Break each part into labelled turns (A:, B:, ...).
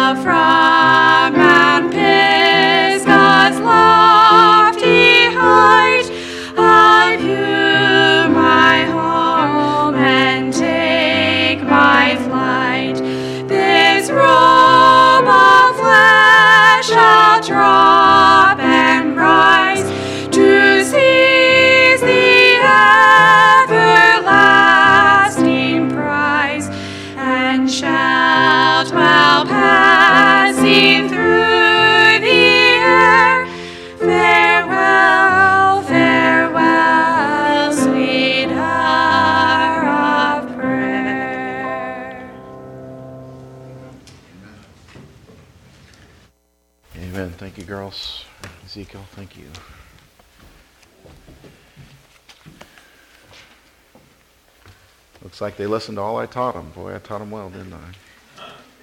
A: Thank you, girls. Ezekiel, thank you. Looks like they listened to all I taught them. Boy, I taught them well, didn't I?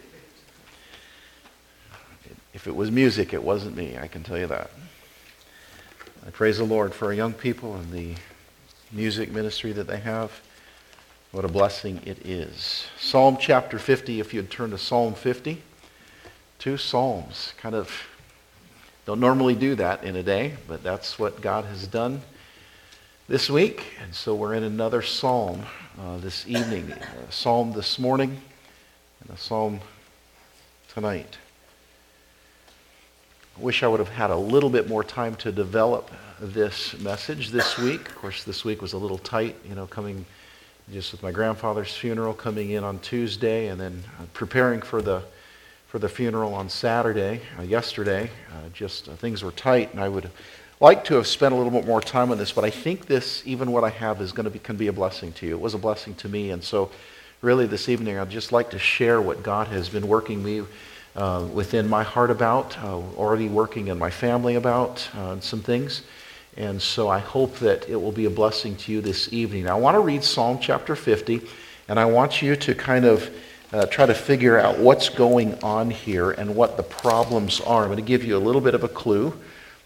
A: If it was music, it wasn't me, I can tell you that. I praise the Lord for our young people and the music ministry that they have. What a blessing it is. Psalm chapter 50, if you'd turn to Psalm 50. 2 Psalms. Kind of don't normally do that in a day, but that's what God has done this week. And so we're in another psalm this evening. A psalm this morning and a psalm tonight. I wish I would have had a little bit more time to develop this message this week. Of course, this week was a little tight, coming just with my grandfather's funeral coming in on Tuesday, and then preparing for the funeral on Saturday, yesterday. Things were tight, and I would like to have spent a little bit more time on this, but I think this, even what I have, can be a blessing to you. It was a blessing to me, and so really this evening I'd just like to share what God has been working me within my heart about, already working in my family about some things. And so I hope that it will be a blessing to you this evening. Now, I want to read Psalm chapter 50, and I want you to kind of try to figure out what's going on here and what the problems are. I'm going to give you a little bit of a clue.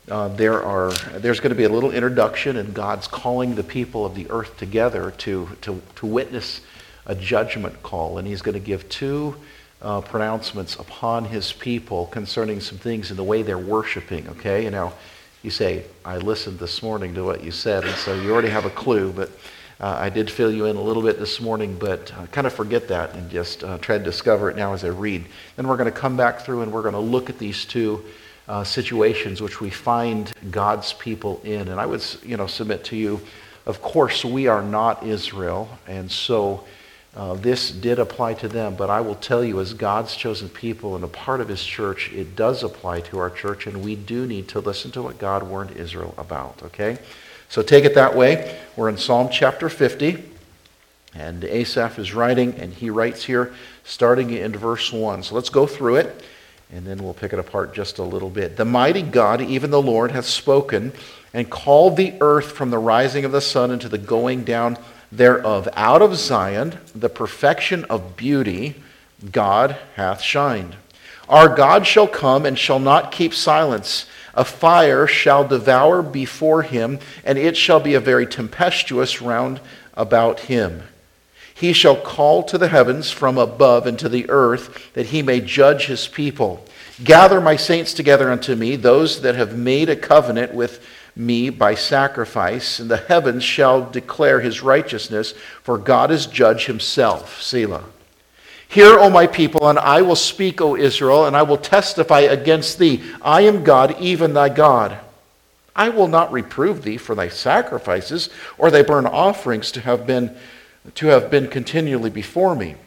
A: There's going to be a little introduction, and God's calling the people of the earth together to witness a judgment call, and He's going to give 2 pronouncements upon His people concerning some things in the way they're worshiping, okay? And now, you say, I listened this morning to what you said, and so you already have a clue, but I did fill you in a little bit this morning, but kind of forget that and just try to discover it now as I read. Then we're going to come back through and we're going to look at these 2 situations which we find God's people in. And I would submit to you, of course, we are not Israel, and so this did apply to them, but I will tell you, as God's chosen people and a part of His church, it does apply to our church, and we do need to listen to what God warned Israel about, okay? So take it that way. We're in Psalm chapter 50, and Asaph is writing, and he writes here, starting in verse 1. So let's go through it, and then we'll pick it apart just a little bit. The mighty God, even the Lord, hath spoken, and called the earth from the rising of the sun unto the going down thereof. Out of Zion, the perfection of beauty, God hath shined. Our God shall come and shall not keep silence. A fire shall devour before Him, and it shall be a very tempestuous round about Him. He shall call to the heavens from above and to the earth, that He may judge His people. Gather my saints together unto me, those that have made a covenant with me by sacrifice, and the heavens shall declare His righteousness, for God is judge Himself. Selah. Hear, O my people, and I will speak, O Israel, and I will testify against thee. I am God, even thy God. I will not reprove thee for thy sacrifices, or thy burnt offerings to have been continually before me.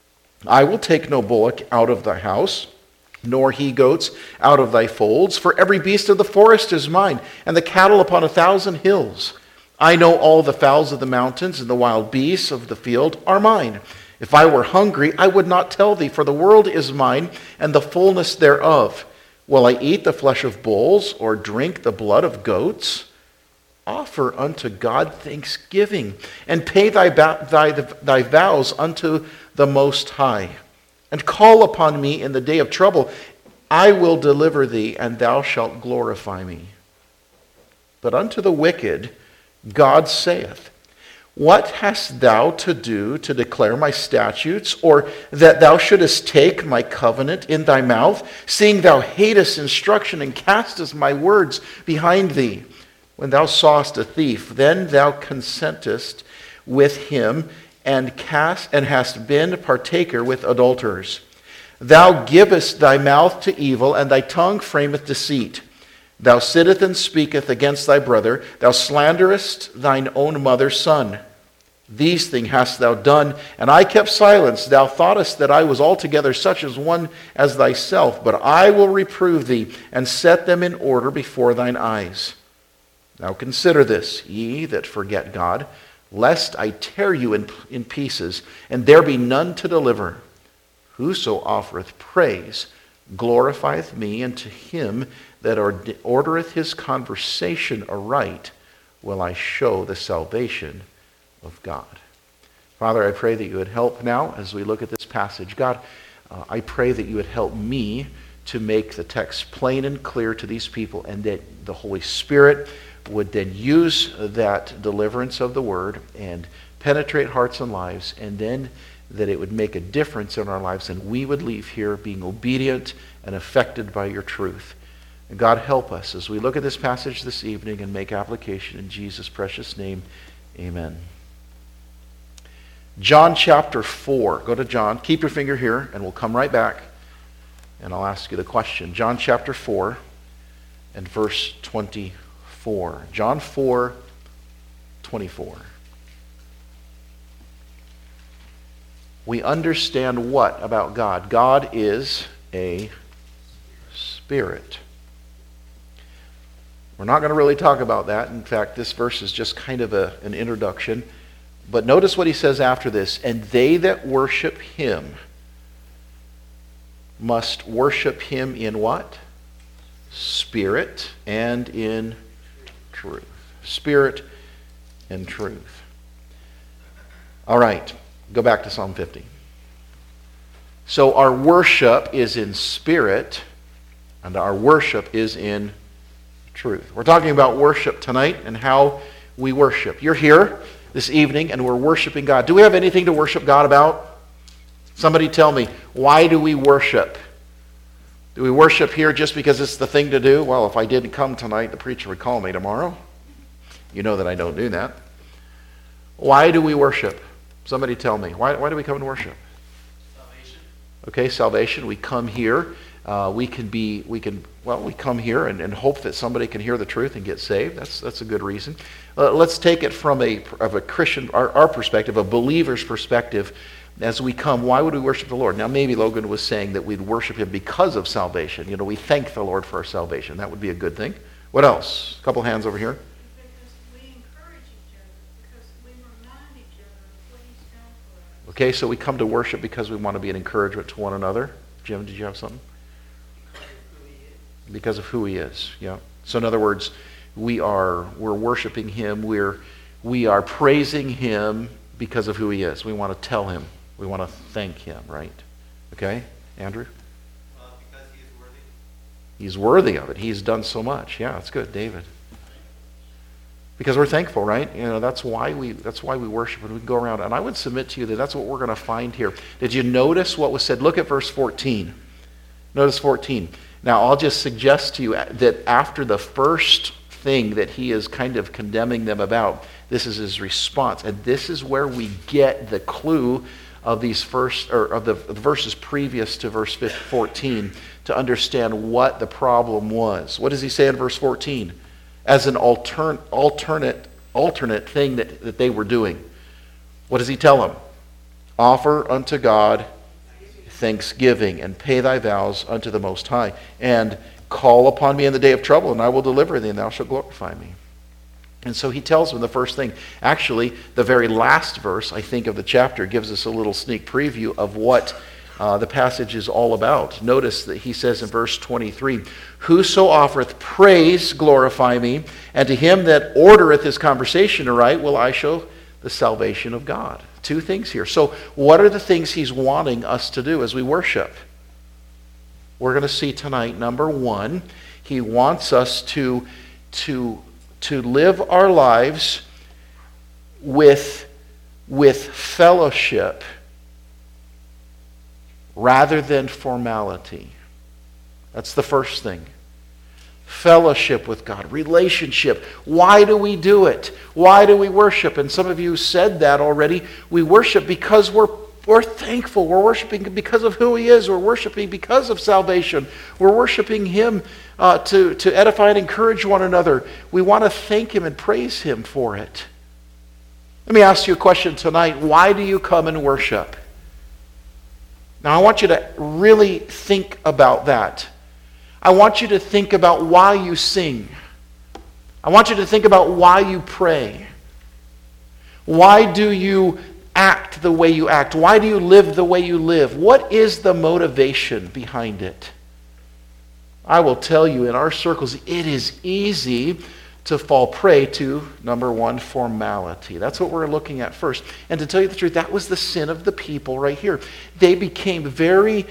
A: I will take no bullock out of thy house, nor he-goats out of thy folds, for every beast of the forest is mine, and the cattle upon 1,000 hills. I know all the fowls of the mountains, and the wild beasts of the field are mine. If I were hungry, I would not tell thee, for the world is mine, and the fullness thereof. Will I eat the flesh of bulls, or drink the blood of goats? Offer unto God thanksgiving, and pay thy vows unto the Most High. And call upon me in the day of trouble. I will deliver thee, and thou shalt glorify me. But unto the wicked God saith, What hast thou to do to declare my statutes, or that thou shouldest take my covenant in thy mouth, seeing thou hatest instruction and castest my words behind thee? When thou sawest a thief, then thou consentest with him, and hast been partaker with adulterers. Thou givest thy mouth to evil, and thy tongue frameth deceit. Thou sittest and speakest against thy brother. Thou slanderest thine own mother's son. These things hast thou done, and I kept silence. Thou thoughtest that I was altogether such as one as thyself, but I will reprove thee, and set them in order before thine eyes. Now consider this, ye that forget God, lest I tear you in pieces, and there be none to deliver. Whoso offereth praise glorifieth me, and to him that ordereth his conversation aright will I show the salvation of God. Father, I pray that you would help now as we look at this passage. God, I pray that you would help me to make the text plain and clear to these people, and that the Holy Spirit would then use that deliverance of the word and penetrate hearts and lives, and then that it would make a difference in our lives, and we would leave here being obedient and affected by your truth. And God, help us as we look at this passage this evening and make application in Jesus' precious name. Amen. John chapter 4. Go to John. Keep your finger here, and we'll come right back, and I'll ask you the question. John chapter 4 and verse 24. John 4, 24. We understand what about God? God is a spirit. We're not going to really talk about that. In fact, this verse is just kind of an introduction. But notice what he says after this. And they that worship him must worship him in what? Spirit and in truth. Spirit and truth. All right. Go back to Psalm 50. So our worship is in spirit, and our worship is in truth. We're talking about worship tonight and how we worship. You're here this evening, and we're worshiping God. Do we have anything to worship God about? Somebody tell me, why do we worship? Do we worship here just because it's the thing to do? Well, if I didn't come tonight, the preacher would call me tomorrow. You know that I don't do that. Why do we worship? Somebody tell me. Why do we come and worship?
B: Salvation.
A: Okay, salvation. We come here. We come here and hope that somebody can hear the truth and get saved. That's a good reason. Let's take it from a Christian, our perspective, a believer's perspective. As we come, why would we worship the Lord? Now, maybe Logan was saying that we'd worship him because of salvation. You know, we thank the Lord for our salvation. That would be a good thing. What else? A couple hands over here. Okay, so we come to worship because we want to be an encouragement to one another. Jim, did you have something? Because of who he is. Yeah. So in other words, we're worshiping him. We are praising him because of who he is. We want to tell him. We want to thank him, right? Okay, Andrew?
B: Because he is worthy.
A: He's worthy of it. He's done so much. Yeah, that's good, David. Because we're thankful, right? You know, that's why we worship, and we go around. And I would submit to you that that's what we're going to find here. Did you notice what was said? Look at verse 14. Notice 14. Now, I'll just suggest to you that after the first thing that he is kind of condemning them about, this is his response. And this is where we get the clue of these the verses previous to verse 14 to understand what the problem was. What does he say in verse 14? As an alternate thing that they were doing. What does he tell them? Offer unto God thanksgiving, and pay thy vows unto the Most High, and call upon me in the day of trouble, and I will deliver thee, and thou shalt glorify me. And so he tells them the first thing. Actually, the very last verse, I think, of the chapter gives us a little sneak preview of what the passage is all about. Notice that he says in verse 23, Whoso offereth praise glorify me, and to him that ordereth his conversation aright will I show the salvation of God. Two things here. So what are the things he's wanting us to do as we worship? We're going to see tonight, number one, he wants us to live our lives with with fellowship rather than formality. That's the first thing. Fellowship with God, relationship. Why do we do it? Why do we worship? And some of you said that already. We worship because we're thankful. We're worshiping because of who He is. We're worshiping because of salvation. We're worshiping Him to edify and encourage one another. We want to thank Him and praise Him for it. Let me ask you a question tonight. Why do you come and worship? Now, I want you to really think about that. I want you to think about why you sing. I want you to think about why you pray. Why do you act the way you act? Why do you live the way you live? What is the motivation behind it? I will tell you, in our circles, it is easy to fall prey to, number one, formality. That's what we're looking at first. And to tell you the truth, that was the sin of the people right here. They became very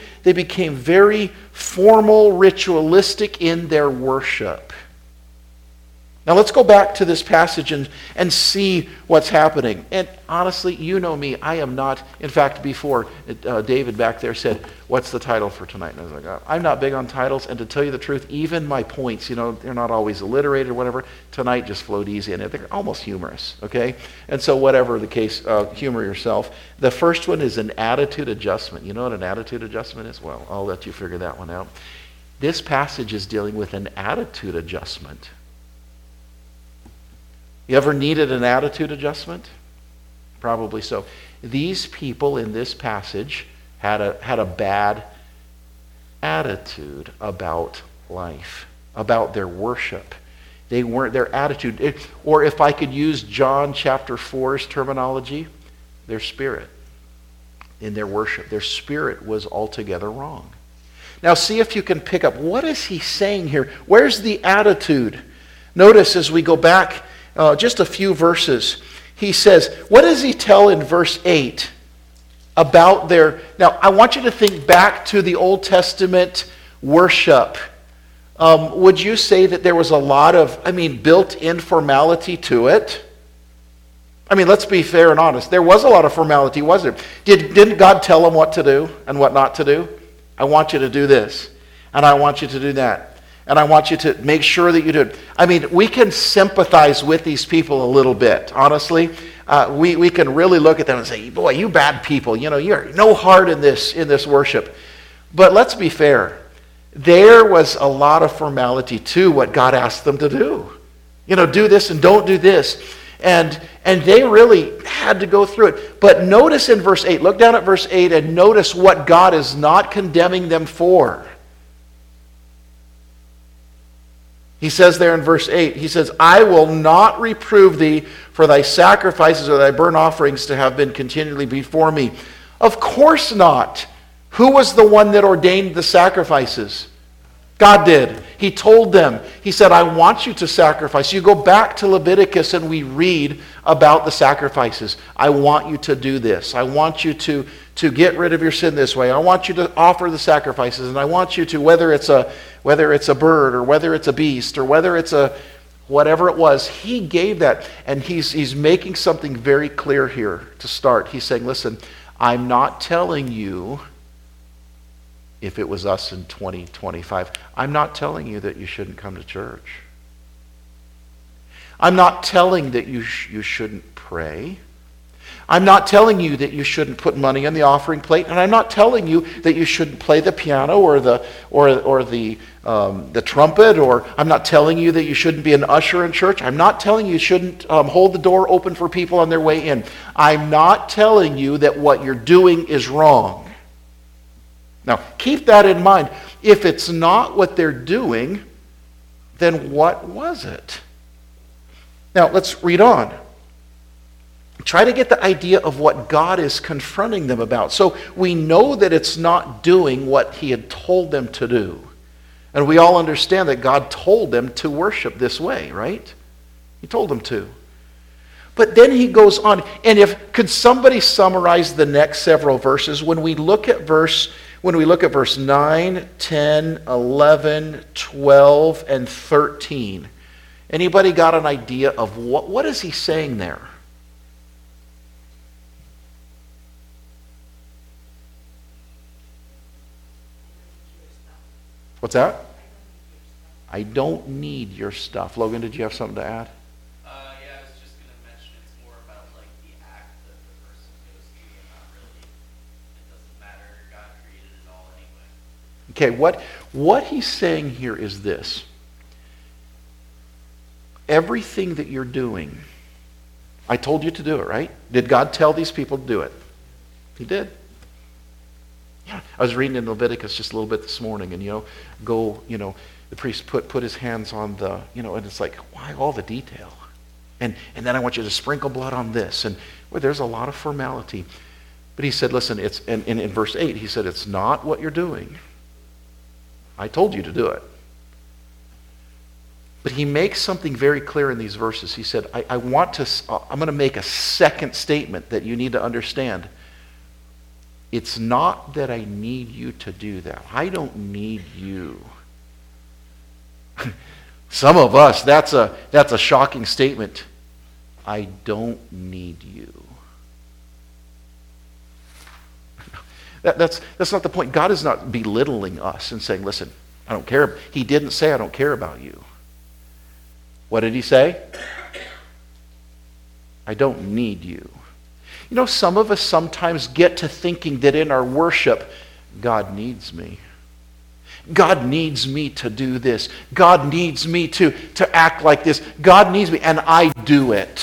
A: formal, ritualistic in their worship. Now let's go back to this passage and see what's happening. And honestly, you know me, I am not, in fact, before David back there said, what's the title for tonight? And I was like, oh, I'm not big on titles, and to tell you the truth, even my points, they're not always alliterated or whatever. Tonight just flowed easy, and they're almost humorous, okay? And so whatever the case, humor yourself. The first one is an attitude adjustment. You know what an attitude adjustment is? Well, I'll let you figure that one out. This passage is dealing with an attitude adjustment. You ever needed an attitude adjustment? Probably so. These people in this passage had a bad attitude about life, about their worship. They weren't, their attitude, or if I could use John chapter 4's terminology, their spirit in their worship. Their spirit was altogether wrong. Now see if you can pick up, what is he saying here? Where's the attitude? Notice as we go back just a few verses, he says, what does he tell in verse 8 about their... Now, I want you to think back to the Old Testament worship. Would you say that there was a lot of, built-in formality to it? Let's be fair and honest. There was a lot of formality, wasn't there? Didn't God tell them what to do and what not to do? I want you to do this, and I want you to do that. And I want you to make sure that you do it. We can sympathize with these people a little bit, honestly. We can really look at them and say, boy, you bad people, you're no heart in this worship. But let's be fair. There was a lot of formality to what God asked them to do. Do this and don't do this. And they really had to go through it. But notice in verse 8, look down at verse 8 and notice what God is not condemning them for. He says there in verse 8, he says, I will not reprove thee for thy sacrifices or thy burnt offerings to have been continually before me. Of course not. Who was the one that ordained the sacrifices? God did. He told them. He said, I want you to sacrifice. You go back to Leviticus and we read about the sacrifices. I want you to do this. I want you to get rid of your sin this way. I want you to offer the sacrifices, and I want you to, whether it's a bird or whether it's a beast or whether it's a whatever it was, he gave that. And he's making something very clear here to start. He's saying, listen, I'm not telling you, if it was us in 2025, I'm not telling you that you shouldn't come to church. I'm not telling that you shouldn't pray. I'm not telling you that you shouldn't put money on the offering plate, and I'm not telling you that you shouldn't play the piano or the trumpet, or I'm not telling you that you shouldn't be an usher in church. I'm not telling you shouldn't hold the door open for people on their way in. I'm not telling you that what you're doing is wrong. Now, keep that in mind. If it's not what they're doing, then what was it? Now, let's read on. Try to get the idea of what God is confronting them about. So we know that it's not doing what he had told them to do. And we all understand that God told them to worship this way, right? He told them to. But then he goes on, and could somebody summarize the next several verses? When we look at verse 9, 10, 11, 12, and 13, anybody got an idea of what is he saying there? What's that? I don't need your stuff. Logan, did you have something to add?
B: Yeah, I was just going to mention it's more about like the act that the person goes through and not really, it doesn't matter. God created it all anyway.
A: Okay, what he's saying here is this. Everything that you're doing, I told you to do it, right? Did God tell these people to do it? He did. Yeah. I was reading in Leviticus just a little bit this morning, and the priest put his hands on the, and it's like, why all the detail? And then I want you to sprinkle blood on this. And well, there's a lot of formality. But he said, listen, in verse 8, he said, it's not what you're doing. I told you to do it. But he makes something very clear in these verses. He said, I'm going to make a second statement that you need to understand. It's not that I need you to do that. I don't need you. Some of us, that's a shocking statement. I don't need you. That's not the point. God is not belittling us and saying, listen, I don't care. He didn't say I don't care about you. What did he say? I don't need you. Some of us sometimes get to thinking that in our worship, God needs me. God needs me to do this. God needs me to act like this. God needs me, and I do it.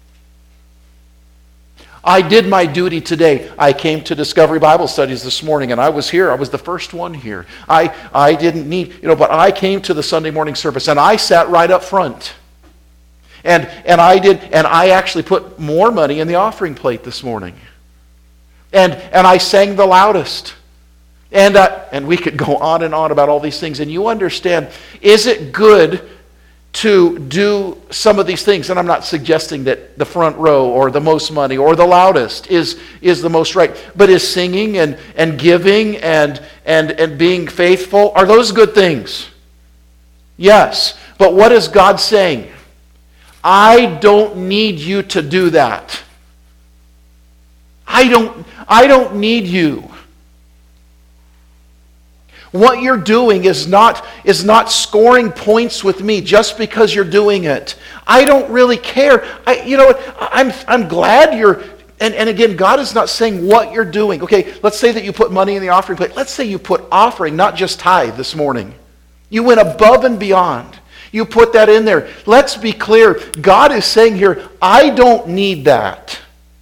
A: I did my duty today. I came to Discovery Bible Studies this morning, and I was here. I was the first one here. I didn't need, but I came to the Sunday morning service, and I sat right up front. And I actually put more money in the offering plate this morning. And I sang the loudest. And we could go on and on about all these things. And you understand, is it good to do some of these things? And I'm not suggesting that the front row or the most money or the loudest is the most right. But is singing and giving and being faithful, are those good things? Yes. But what is God saying? I don't need you to do that. I don't need you. What you're doing is not scoring points with me just because you're doing it. I don't really care. I'm glad you're, and again, God is not saying what you're doing. Okay, let's say that you put money in the offering plate. Let's say you put offering, not just tithe this morning. You went above and beyond. You put that in there. Let's be clear. God is saying here, I don't need that.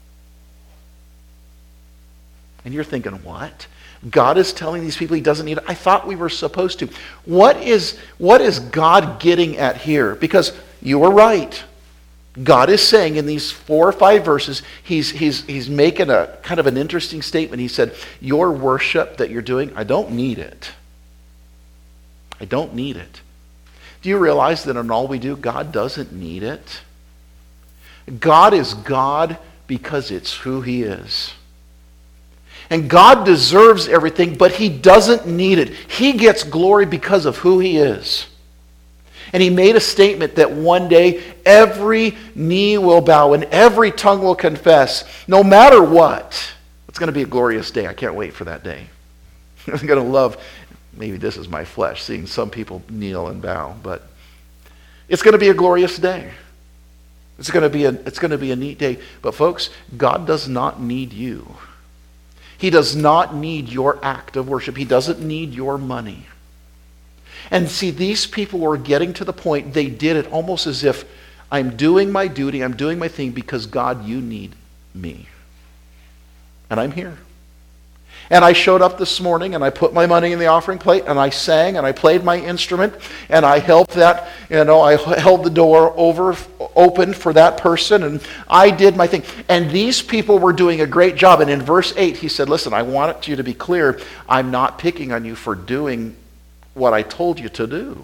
A: And you're thinking, what? God is telling these people he doesn't need it? I thought we were supposed to. What is God getting at here? Because you were right. God is saying in these 4 or 5 verses, he's making a kind of an interesting statement. He said, your worship that you're doing, I don't need it. I don't need it. Do you realize that in all we do, God doesn't need it? God is God because it's who he is. And God deserves everything, but he doesn't need it. He gets glory because of who he is. And he made a statement that one day every knee will bow and every tongue will confess, no matter what. It's going to be a glorious day. I can't wait for that day. I'm going to love, maybe this is my flesh, seeing some people kneel and bow, but it's going to be a glorious day. It's going to be a neat day. But folks, God does not need you. He does not need your act of worship. He doesn't need your money. And see, these people were getting to the point, they did it almost as if, I'm doing my duty, I'm doing my thing because God, you need me. And I'm here. And I showed up this morning and I put my money in the offering plate and I sang and I played my instrument and I helped that, I held the door open for that person and I did my thing. And these people were doing a great job. And in verse 8, he said, listen, I want you to be clear. I'm not picking on you for doing what I told you to do.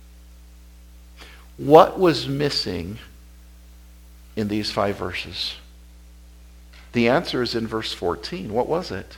A: What was missing in these 5 verses? The answer is in verse 14. What was it?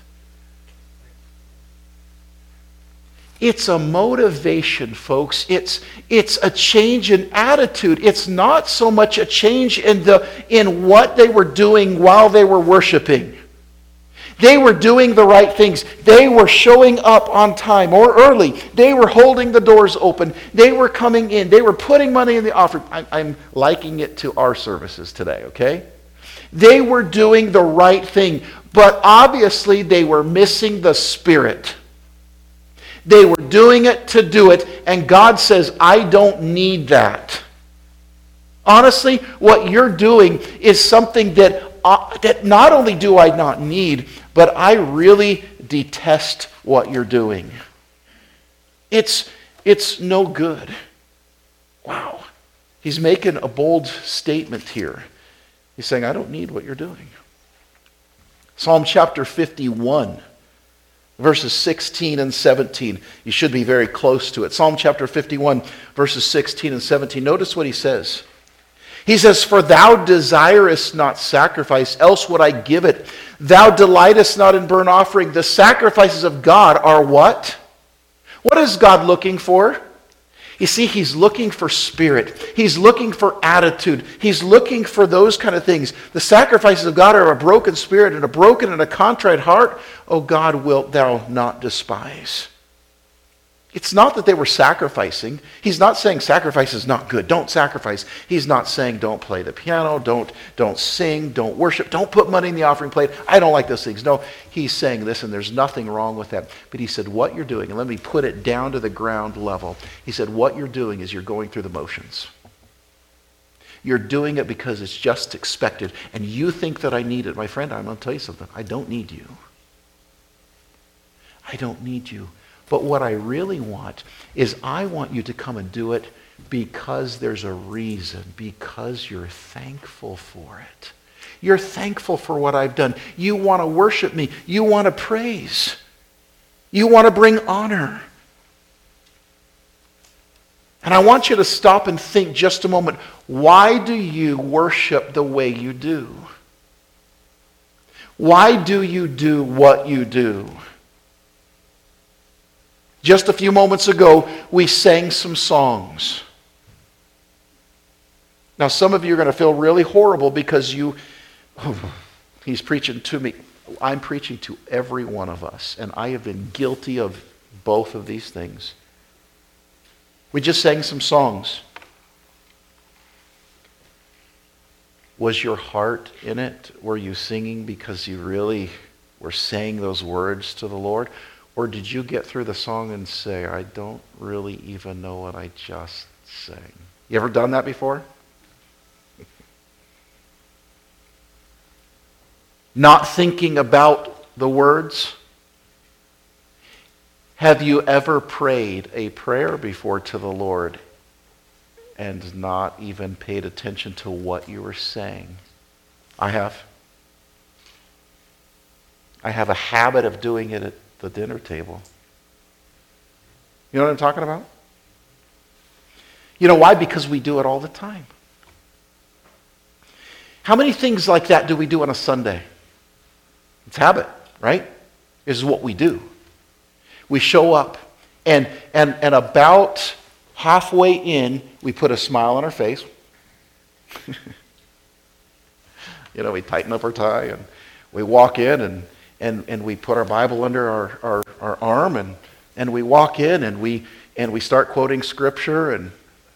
A: It's a motivation, folks. It's a change in attitude. It's not so much a change in what they were doing while they were worshiping. They were doing the right things. They were showing up on time or early. They were holding the doors open. They were coming in. They were putting money in the offering. I'm likening it to our services today, okay? They were doing the right thing, but obviously they were missing the Spirit. They were doing it to do it, and God says, I don't need that. Honestly, what you're doing is something that not only do I not need, but I really detest what you're doing. It's no good. Wow. He's making a bold statement here. He's saying, I don't need what you're doing. Psalm chapter 51, verses 16 and 17. You should be very close to it. Psalm chapter 51, verses 16 and 17. Notice what he says. He says, for thou desirest not sacrifice, else would I give it. Thou delightest not in burnt offering. The sacrifices of God are what? What is God looking for? You see, he's looking for spirit. He's looking for attitude. He's looking for those kind of things. The sacrifices of God are a broken spirit and a broken and a contrite heart. Oh God, wilt thou not despise. It's not that they were sacrificing. He's not saying sacrifice is not good. Don't sacrifice. He's not saying don't play the piano, don't sing, don't worship, don't put money in the offering plate. I don't like those things. No, he's saying this, and there's nothing wrong with that. But he said what you're doing, and let me put it down to the ground level. He said what you're doing is you're going through the motions. You're doing it because it's just expected, and you think that I need it. My friend, I'm going to tell you something. I don't need you. I don't need you. But what I really want is I want you to come and do it because there's a reason, because you're thankful for it. You're thankful for what I've done. You want to worship me. You want to praise. You want to bring honor. And I want you to stop and think just a moment. Why do you worship the way you do? Why do you do what you do? Just a few moments ago, we sang some songs. Now, some of you are going to feel really horrible because he's preaching to me. I'm preaching to every one of us, and I have been guilty of both of these things. We just sang some songs. Was your heart in it? Were you singing because you really were saying those words to the Lord? Or did you get through the song and say, I don't really even know what I just sang? You ever done that before? Not thinking about the words? Have you ever prayed a prayer before to the Lord and not even paid attention to what you were saying? I have. I have a habit of doing it at the dinner table. You know what I'm talking about? You know why? Because we do it all the time. How many things like that do we do on a Sunday? It's habit, right? This is what we do. We show up, and about halfway in, we put a smile on our face. You know, we tighten up our tie, and we walk in, and we put our Bible under our arm, and we walk in, and we start quoting Scripture and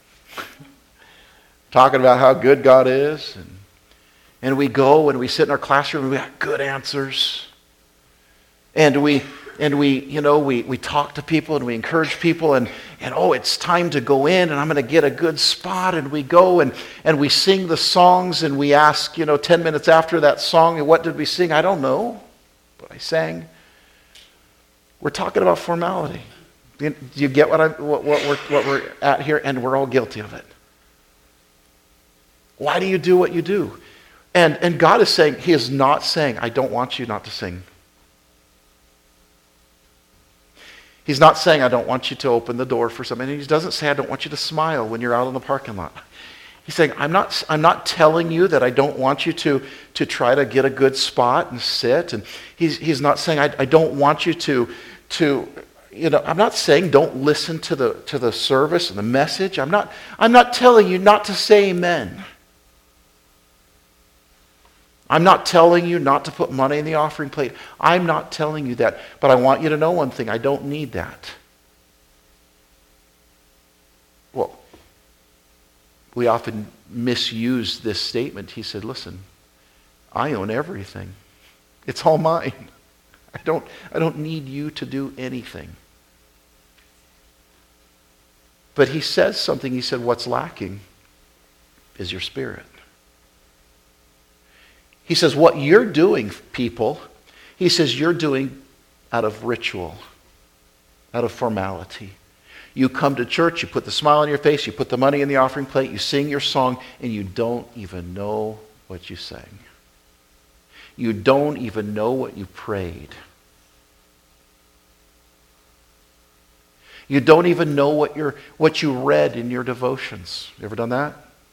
A: talking about how good God is, and we go and we sit in our classroom and we got good answers, and we talk to people and we encourage people, and oh, it's time to go in and I'm going to get a good spot, and we go and we sing the songs, and we ask 10 minutes after that song, what did we sing? I don't know. But I sang. We're talking about formality. Do you get what we're at here? And we're all guilty of it. Why do you do what you do? And God is saying, He is not saying, I don't want you not to sing. He's not saying, I don't want you to open the door for something. He doesn't say, I don't want you to smile when you're out in the parking lot. He's saying, I'm not telling you that I don't want you to try to get a good spot and sit. And he's not saying, I don't want you to I'm not saying don't listen to the service and the message. I'm not telling you not to say amen. I'm not telling you not to put money in the offering plate. I'm not telling you that. But I want you to know one thing. I don't need that. Well, we often misuse this statement. He said, listen, I own everything. It's all mine. I don't need you to do anything. But he says something. He said, what's lacking is your spirit. He says, what you're doing, people, he says you're doing out of ritual, out of formality. You come to church, you put the smile on your face, you put the money in the offering plate, you sing your song, and you don't even know what you sang. You don't even know what you prayed. You don't even know what you read in your devotions. You ever done that?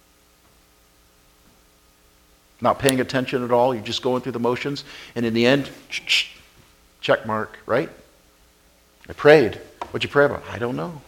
A: Not paying attention at all. You're just going through the motions. And in the end, check mark, right? I prayed. What'd you pray about? I don't know.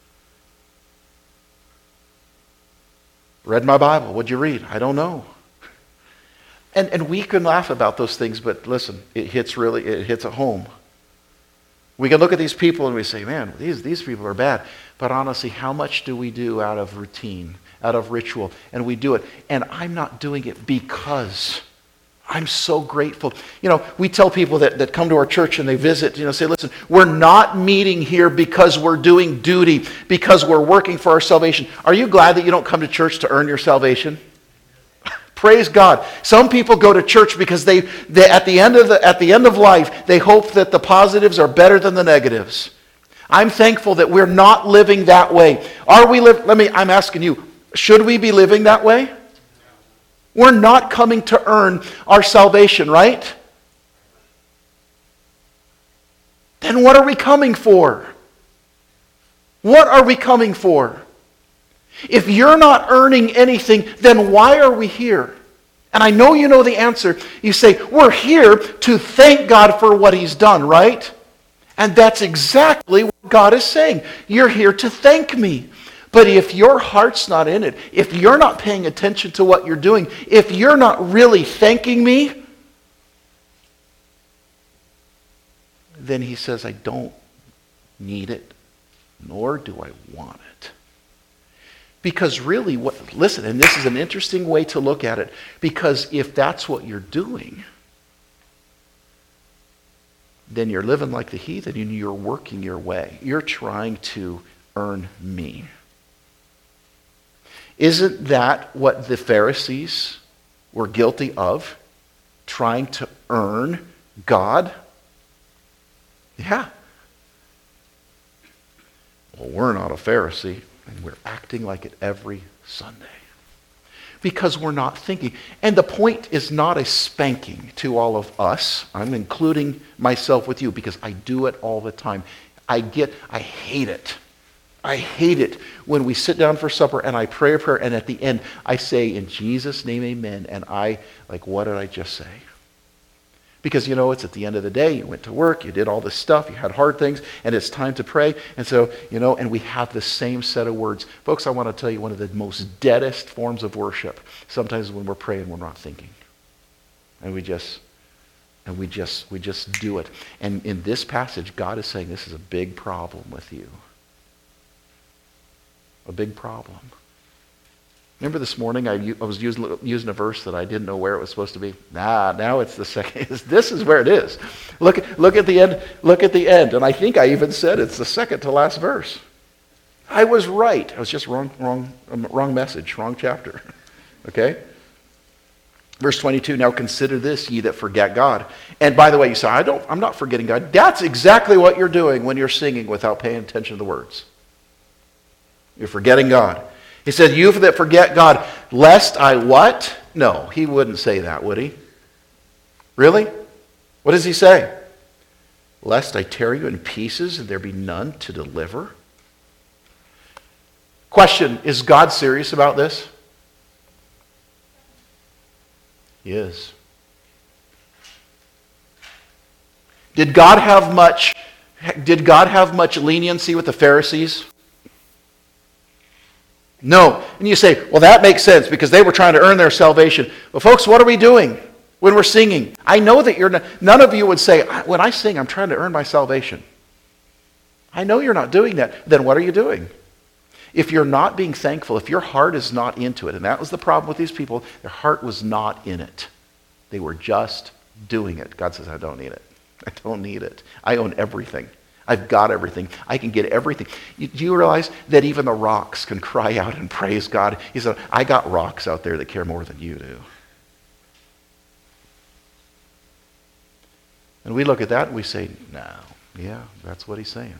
A: Read my Bible. What'd you read? I don't know. And we can laugh about those things, but listen, it hits at home. We can look at these people and we say, man, these people are bad. But honestly, how much do we do out of routine, out of ritual? And we do it. And I'm not doing it because I'm so grateful. You know, we tell people that come to our church and they visit, say, listen, we're not meeting here because we're doing duty, because we're working for our salvation. Are you glad that you don't come to church to earn your salvation? Praise God. Some people go to church because they at the end of life, they hope that the positives are better than the negatives. I'm thankful that we're not living that way. I'm asking you, should we be living that way? We're not coming to earn our salvation, right? Then what are we coming for? What are we coming for? If you're not earning anything, then why are we here? And I know you know the answer. You say, we're here to thank God for what He's done, right? And that's exactly what God is saying. You're here to thank me. But if your heart's not in it, if you're not paying attention to what you're doing, if you're not really thanking me, then He says, I don't need it, nor do I want it. Because really, listen, and this is an interesting way to look at it, because if that's what you're doing, then you're living like the heathen and you're working your way. You're trying to earn me. Isn't that what the Pharisees were guilty of? Trying to earn God? Yeah. Well, we're not a Pharisee. And we're acting like it every Sunday. Because we're not thinking. And the point is not a spanking to all of us. I'm including myself with you because I do it all the time. I hate it. I hate it when we sit down for supper and I pray a prayer and at the end I say, in Jesus' name, amen. And what did I just say? Because, it's at the end of the day, you went to work, you did all this stuff, you had hard things, and it's time to pray. And so, and we have the same set of words. Folks, I want to tell you one of the most deadest forms of worship, sometimes when we're praying, we're not thinking. And we just do it. And in this passage, God is saying this is a big problem with you. A big problem. Remember this morning I was using a verse that I didn't know where it was supposed to be. Now it's the second. This is where it is. Look at the end. Look at the end. And I think I even said it's the second to last verse. I was right. I was just wrong message, wrong chapter. Okay? Verse 22, now consider this, ye that forget God. And by the way, you say, I'm not forgetting God. That's exactly what you're doing when you're singing without paying attention to the words. You're forgetting God. He said, you that forget God, lest I what? No, he wouldn't say that, would he? Really? What does he say? Lest I tear you in pieces and there be none to deliver? Question, is God serious about this? He is. Did God have much leniency with the Pharisees? No. And you say, well, that makes sense because they were trying to earn their salvation. Well, folks, what are we doing? When we're singing, I know that none of you would say, when I sing, I'm trying to earn my salvation. I know you're not doing that. Then what are you doing? If you're not being thankful, if your heart is not into it, and that was the problem with these people, their heart was not in it. They were just doing it. God says, I don't need it. I don't need it. I own everything. I've got everything. I can get everything. Do you realize that even the rocks can cry out and praise God? He said, I got rocks out there that care more than you do. And we look at that and we say, no, yeah, that's what he's saying.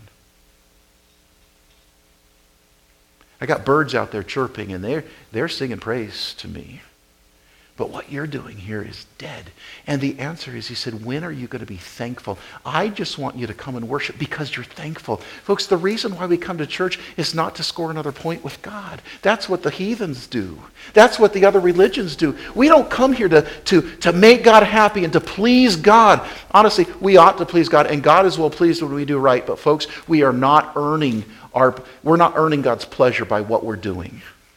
A: I got birds out there chirping and they're singing praise to me. But what you're doing here is dead. And the answer is, he said, when are you going to be thankful? I just want you to come and worship because you're thankful. Folks, the reason why we come to church is not to score another point with God. That's what the heathens do. That's what the other religions do. We don't come here to make God happy and to please God. Honestly, we ought to please God, and God is well pleased when we do right. But folks, we're not earning God's pleasure by what we're doing.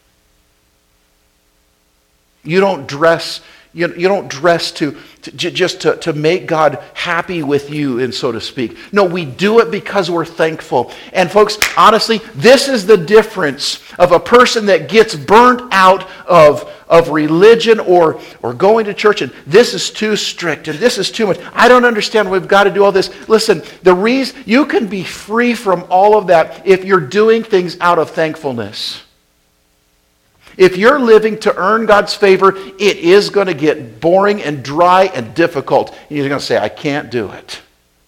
A: You don't dress to make God happy with you, and so to speak. No, we do it because we're thankful. And folks, honestly, this is the difference of a person that gets burnt out of religion or going to church, and this is too strict and this is too much. I don't understand. We've got to do all this. Listen, the reason you can be free from all of that if you're doing things out of thankfulness. If you're living to earn God's favor, it is going to get boring and dry and difficult. And you're going to say, I can't do it.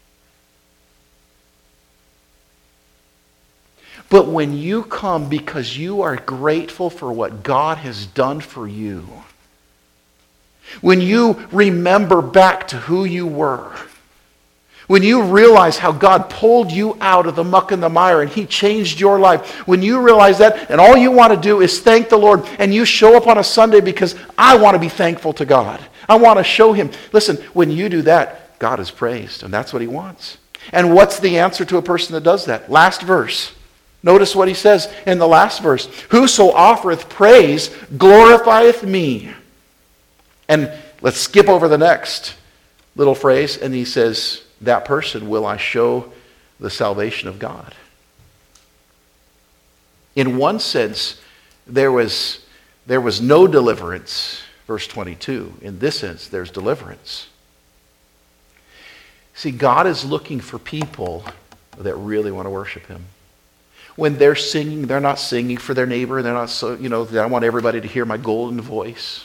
A: But when you come because you are grateful for what God has done for you, when you remember back to who you were, when you realize how God pulled you out of the muck and the mire and he changed your life, when you realize that and all you want to do is thank the Lord, and you show up on a Sunday because I want to be thankful to God. I want to show him. Listen, when you do that, God is praised, and that's what he wants. And what's the answer to a person that does that? Last verse. Notice what he says in the last verse. Whoso offereth praise glorifieth me. And let's skip over the next little phrase, and he says, that person will I show the salvation of God. In one sense, there was no deliverance, verse 22. In this sense, there's deliverance. See, God is looking for people that really want to worship him. When they're singing, they're not singing for their neighbor. They're not so, I want everybody to hear my golden voice.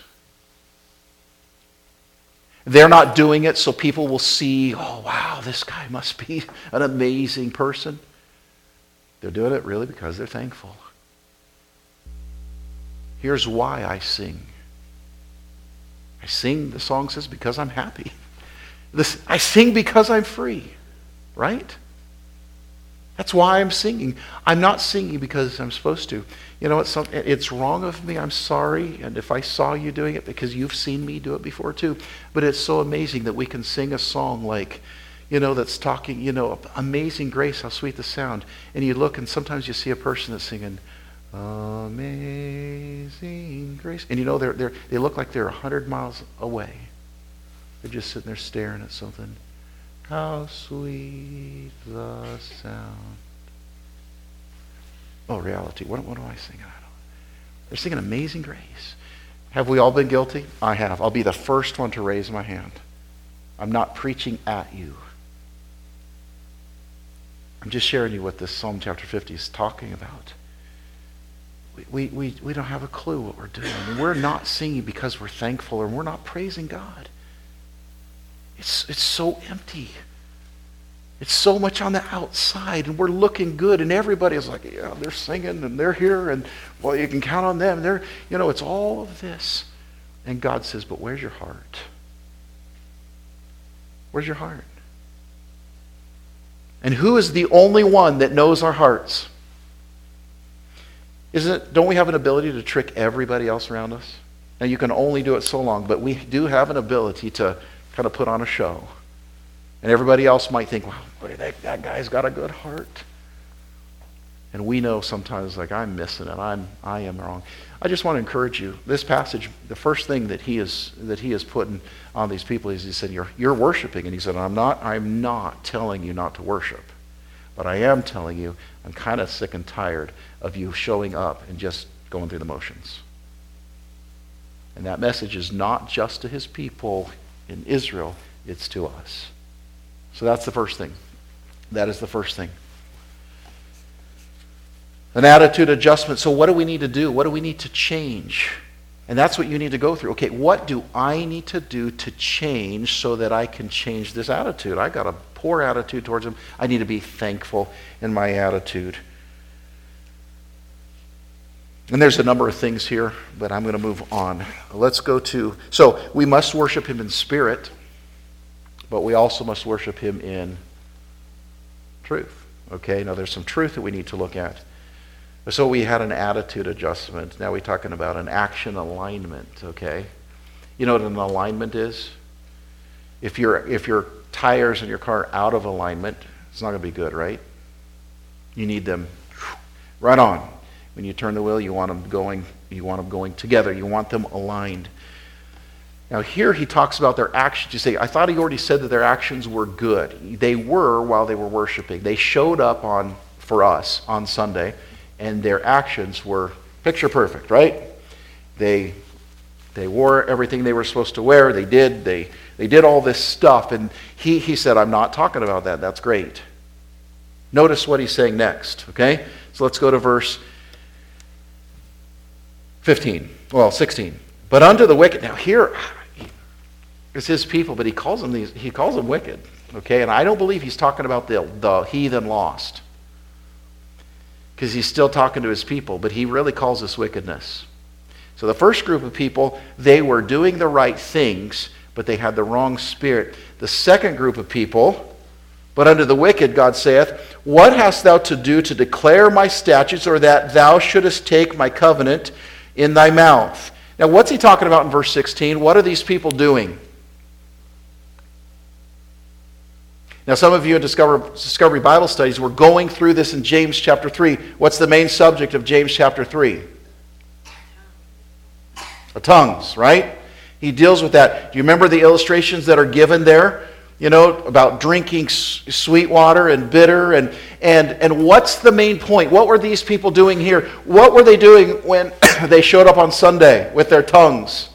A: They're not doing it so people will see, oh, wow, this guy must be an amazing person. They're doing it really because they're thankful. Here's why I sing. I sing, the song says, because I'm happy. I sing because I'm free, right? That's why I'm singing. I'm not singing because I'm supposed to. You know what? It's wrong of me. I'm sorry. And if I saw you doing it, because you've seen me do it before too. But it's so amazing that we can sing a song like, that's talking, Amazing Grace, how sweet the sound. And you look and sometimes you see a person that's singing, Amazing Grace. And they look like they're 100 miles away. They're just sitting there staring at something. How sweet the sound. Oh, reality. What am I singing? They're singing Amazing Grace. Have we all been guilty? I have. I'll be the first one to raise my hand. I'm not preaching at you. I'm just sharing you what this Psalm chapter 50 is talking about. We don't have a clue what we're doing. We're not singing because we're thankful, or we're not praising God. It's so empty. It's so much on the outside, and we're looking good, and everybody's like, yeah, they're singing, and they're here, and, well, you can count on them. It's all of this. And God says, but where's your heart? Where's your heart? And who is the only one that knows our hearts? Don't we have an ability to trick everybody else around us? Now, you can only do it so long, but we do have an ability to kind of put on a show. And everybody else might think, wow, that guy's got a good heart. And we know sometimes, like, I'm missing it. I am wrong. I just want to encourage you. This passage, the first thing that he is putting on these people is he said, you're worshiping. And he said, I'm not telling you not to worship. But I am telling you, I'm kind of sick and tired of you showing up and just going through the motions. And that message is not just to his people in Israel, it's to us. So that's the first thing. That is the first thing. An attitude adjustment. So what do we need to do? What do we need to change? And that's what you need to go through. Okay, what do I need to do to change so that I can change this attitude? I got a poor attitude towards him. I need to be thankful in my attitude. And there's a number of things here, but I'm going to move on. Let's go to, so we must worship him in spirit, but we also must worship him in truth. Okay, now there's some truth that we need to look at. So we had an attitude adjustment. Now we're talking about an action alignment, okay? You know what an alignment is? If your tires in your car are out of alignment, it's not going to be good, right? You need them right on. When you turn the wheel, you want them going together. You want them aligned. Now here he talks about their actions. You say, I thought he already said that their actions were good. They were while they were worshiping. They showed up for us on Sunday, and their actions were picture perfect, right? They wore everything they were supposed to wear. They did all this stuff, and he said, I'm not talking about that. That's great. Notice what he's saying next, okay? So let's go to verse 16. But unto the wicked. Now here, it's his people, but he calls them wicked, okay? And I don't believe he's talking about the heathen lost, because he's still talking to his people, but he really calls this wickedness. So the first group of people, they were doing the right things, but they had the wrong spirit. The second group of people, but unto the wicked, God saith, what hast thou to do to declare my statutes, or that thou shouldest take my covenant in thy mouth? Now what's he talking about in verse 16? What are these people doing? Now some of you in Discovery Bible Studies, we're going through this in James chapter 3. What's the main subject of James chapter 3? The tongues, right? He deals with that. Do you remember the illustrations that are given there? You know, about drinking sweet water and bitter, and what's the main point? What were these people doing here? What were they doing when they showed up on Sunday with their tongues?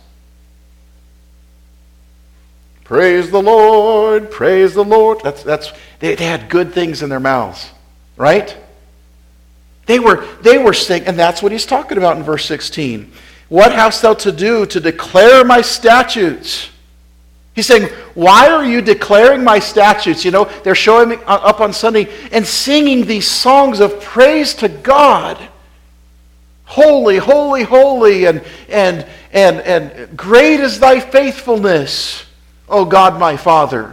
A: Praise the Lord, praise the Lord. They had good things in their mouths, right? They were saying, and that's what he's talking about in verse 16. What hast thou to do to declare my statutes? He's saying, why are you declaring my statutes? You know, they're showing up on Sunday and singing these songs of praise to God. Holy, holy, holy, and great is thy faithfulness, O God my Father.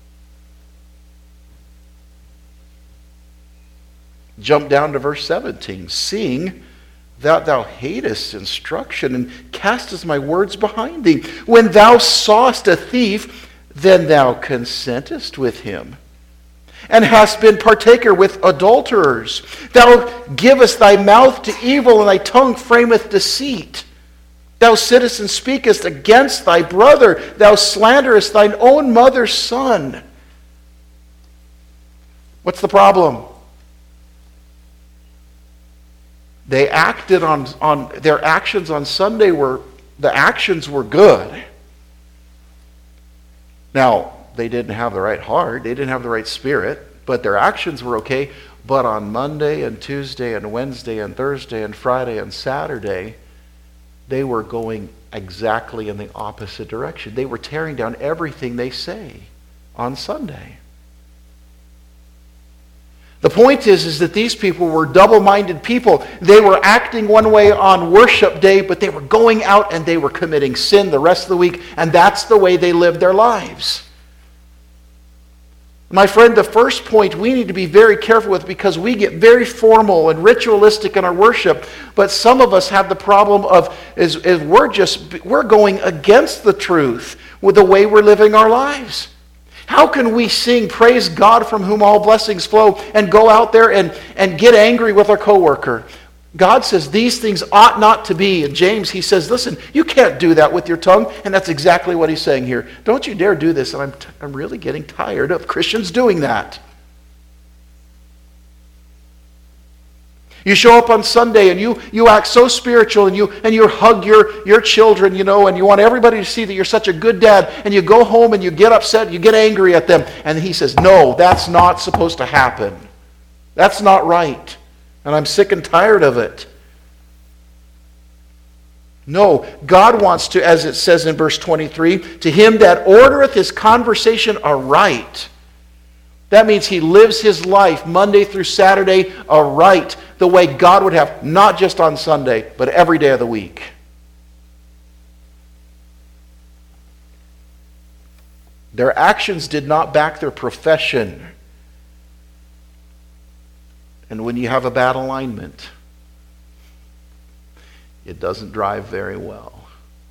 A: Jump down to verse 17. Seeing that thou hatest instruction and castest my words behind thee. When thou sawest a thief, then thou consentest with him, and hast been partaker with adulterers. Thou givest thy mouth to evil, and thy tongue frameth deceit. Thou sittest and speakest against thy brother. Thou slanderest thine own mother's son. What's the problem? They acted on their actions on Sunday the actions were good. Now, they didn't have the right heart, they didn't have the right spirit, but their actions were okay. But on Monday and Tuesday and Wednesday and Thursday and Friday and Saturday, they were going exactly in the opposite direction. They were tearing down everything they say on Sunday. The point is that these people were double-minded people. They were acting one way on worship day, but they were going out and they were committing sin the rest of the week, and that's the way they lived their lives. My friend, the first point we need to be very careful with, because we get very formal and ritualistic in our worship, but some of us have the problem of we're going against the truth with the way we're living our lives. How can we sing, praise God from whom all blessings flow, and go out there and get angry with our coworker? God says these things ought not to be. In James, he says, listen, you can't do that with your tongue. And that's exactly what he's saying here. Don't you dare do this. And I'm really getting tired of Christians doing that. You show up on Sunday and you act so spiritual and you hug your children, and you want everybody to see that you're such a good dad, and you go home and you get upset, you get angry at them. And he says, no, that's not supposed to happen. That's not right. And I'm sick and tired of it. No, God wants to, as it says in verse 23, to him that ordereth his conversation aright. That means he lives his life Monday through Saturday aright, the way God would have, not just on Sunday, but every day of the week. Their actions did not back their profession. And when you have a bad alignment, it doesn't drive very well.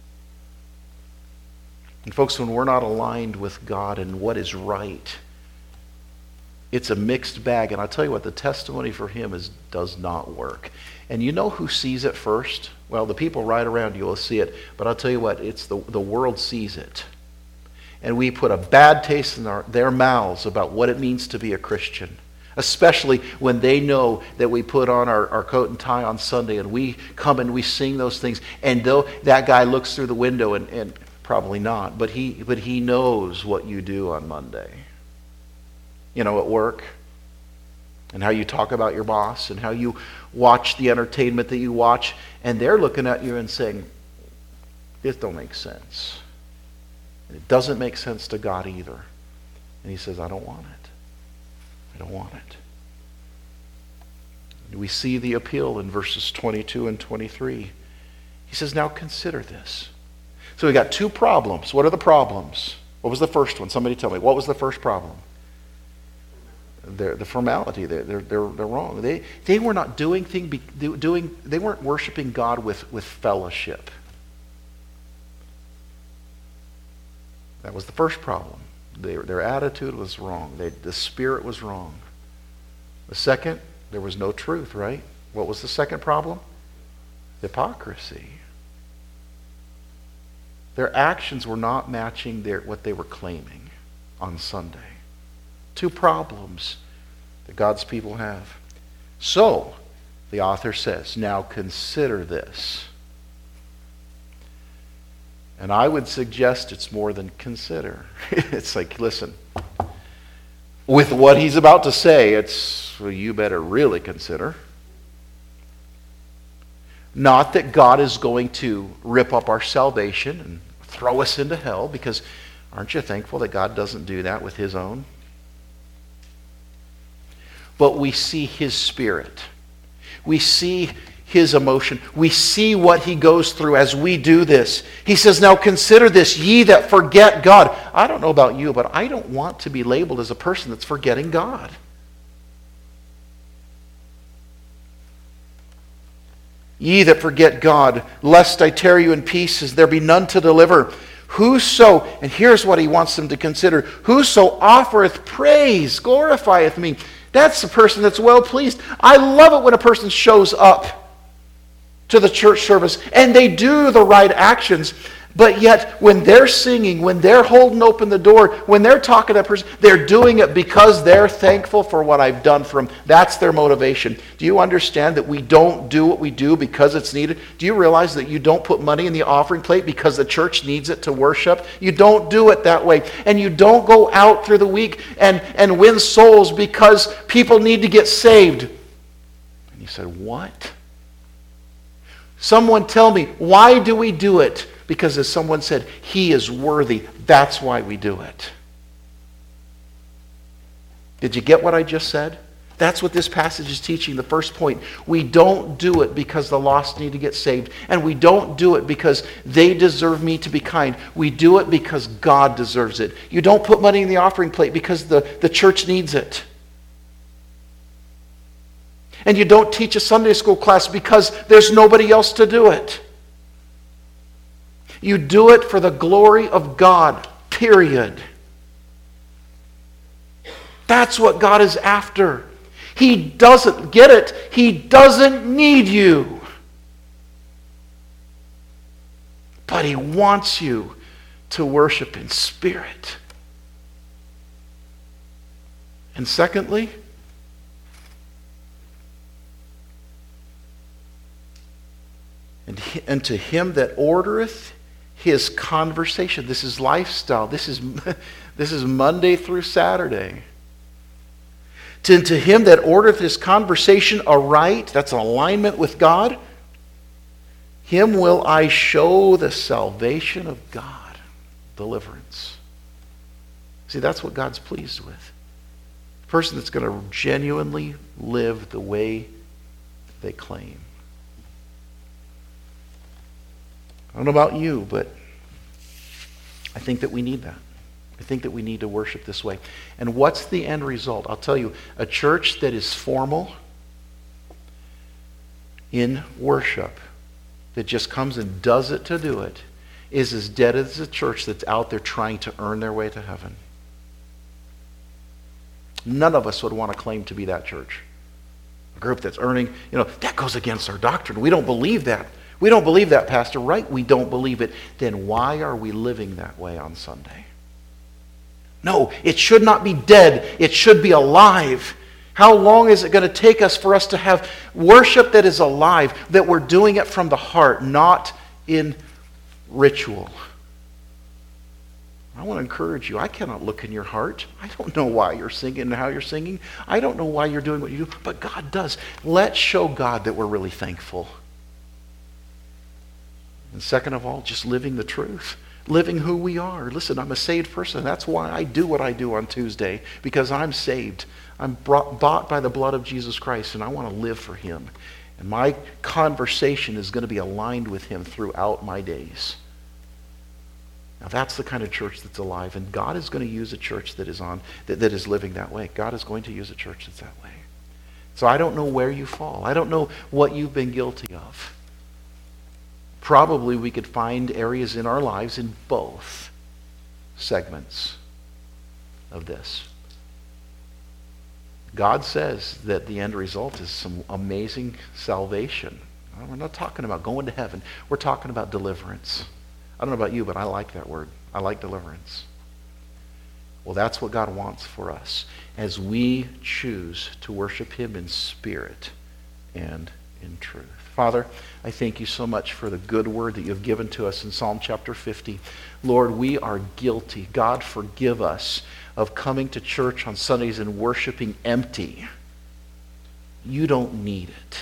A: And folks, when we're not aligned with God and what is right, it's a mixed bag. And I'll tell you what, the testimony for him does not work. And you know who sees it first? Well, the people right around you will see it. But I'll tell you what, it's the world sees it. And we put a bad taste in their mouths about what it means to be a Christian. Especially when they know that we put on our coat and tie on Sunday and we come and we sing those things. And though that guy looks through the window and probably not, but he knows what you do on Monday. At work, and how you talk about your boss, and how you watch the entertainment that you watch, and they're looking at you and saying, this don't make sense. And it doesn't make sense to God either. And he says, I don't want it. I don't want it. And we see the appeal in verses 22 and 23. He says, now consider this. So we got two problems. What are the problems? What was the first one? Somebody tell me. What was the first problem? The formality. They're wrong. They were not doing they weren't worshiping God with fellowship. That was the first problem. Their attitude was wrong. The spirit was wrong. The second, there was no truth, right? What was the second problem? Hypocrisy. Their actions were not matching what they were claiming on Sunday. Two problems that God's people have. So, the author says, now consider this. And I would suggest it's more than consider. It's like, listen, with what he's about to say, you better really consider. Not that God is going to rip up our salvation and throw us into hell, because aren't you thankful that God doesn't do that with his own? But we see his spirit. We see his emotion. We see what he goes through as we do this. He says, now consider this, ye that forget God. I don't know about you, but I don't want to be labeled as a person that's forgetting God. Ye that forget God, lest I tear you in pieces, there be none to deliver. Whoso, and here's what he wants them to consider, whoso offereth praise glorifieth me. That's the person that's well pleased. I love it when a person shows up to the church service and they do the right actions, but yet when they're singing, when they're holding open the door, when they're talking to that person, they're doing it because they're thankful for what I've done for them. That's their motivation. Do you understand that we don't do what we do because it's needed? Do you realize that you don't put money in the offering plate because the church needs it to worship? You don't do it that way. And you don't go out through the week and win souls because people need to get saved. And you said, what? Someone tell me, why do we do it? Because as someone said, he is worthy. That's why we do it. Did you get what I just said? That's what this passage is teaching. The first point, we don't do it because the lost need to get saved. And we don't do it because they deserve me to be kind. We do it because God deserves it. You don't put money in the offering plate because the church needs it. And you don't teach a Sunday school class because there's nobody else to do it. You do it for the glory of God, period. That's what God is after. He doesn't, get it, He doesn't need you. But He wants you to worship in spirit. And secondly, and to him that ordereth his conversation. This is lifestyle. This is Monday through Saturday. To him that ordereth his conversation aright, that's an alignment with God, him will I show the salvation of God, deliverance. See, that's what God's pleased with. A person that's going to genuinely live the way they claim. I don't know about you, but I think that we need that. I think that we need to worship this way. And what's the end result? I'll tell you, a church that is formal in worship, that just comes and does it to do it, is as dead as a church that's out there trying to earn their way to heaven. None of us would want to claim to be that church. A group that's earning, that goes against our doctrine. We don't believe that. We don't believe that, Pastor. Right? We don't believe it. Then why are we living that way on Sunday? No, it should not be dead. It should be alive. How long is it going to take us for us to have worship that is alive, that we're doing it from the heart, not in ritual? I want to encourage you. I cannot look in your heart. I don't know why you're singing and how you're singing. I don't know why you're doing what you do, but God does. Let's show God that we're really thankful. And second of all, just living the truth. Living who we are. Listen, I'm a saved person. That's why I do what I do on Tuesday, because I'm saved. I'm bought by the blood of Jesus Christ, and I want to live for Him. And my conversation is going to be aligned with Him throughout my days. Now that's the kind of church that's alive, and God is going to use a church that is living that way. God is going to use a church that's that way. So I don't know where you fall. I don't know what you've been guilty of. Probably we could find areas in our lives in both segments of this. God says that the end result is some amazing salvation. We're not talking about going to heaven. We're talking about deliverance. I don't know about you, but I like that word. I like deliverance. Well, that's what God wants for us as we choose to worship Him in spirit and in truth. Father, I thank you so much for the good word that you've given to us in Psalm chapter 50. Lord, we are guilty. God, forgive us of coming to church on Sundays and worshiping empty. You don't need it.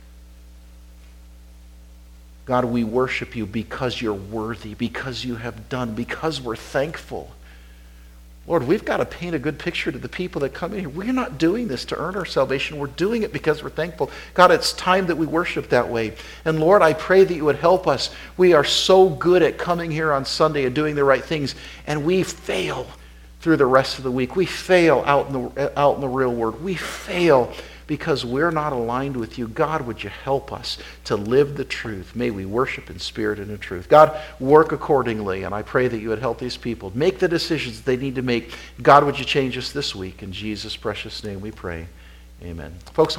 A: God, we worship you because you're worthy, because you have done, because we're thankful. Lord, we've got to paint a good picture to the people that come in here. We're not doing this to earn our salvation. We're doing it because we're thankful. God, it's time that we worship that way. And Lord, I pray that you would help us. We are so good at coming here on Sunday and doing the right things, and we fail through the rest of the week. We fail out in the real world. We fail because we're not aligned with you. God, would you help us to live the truth? May we worship in spirit and in truth. God, work accordingly, and I pray that you would help these people make the decisions they need to make. God, would you change us this week? In Jesus' precious name we pray. Amen. Folks,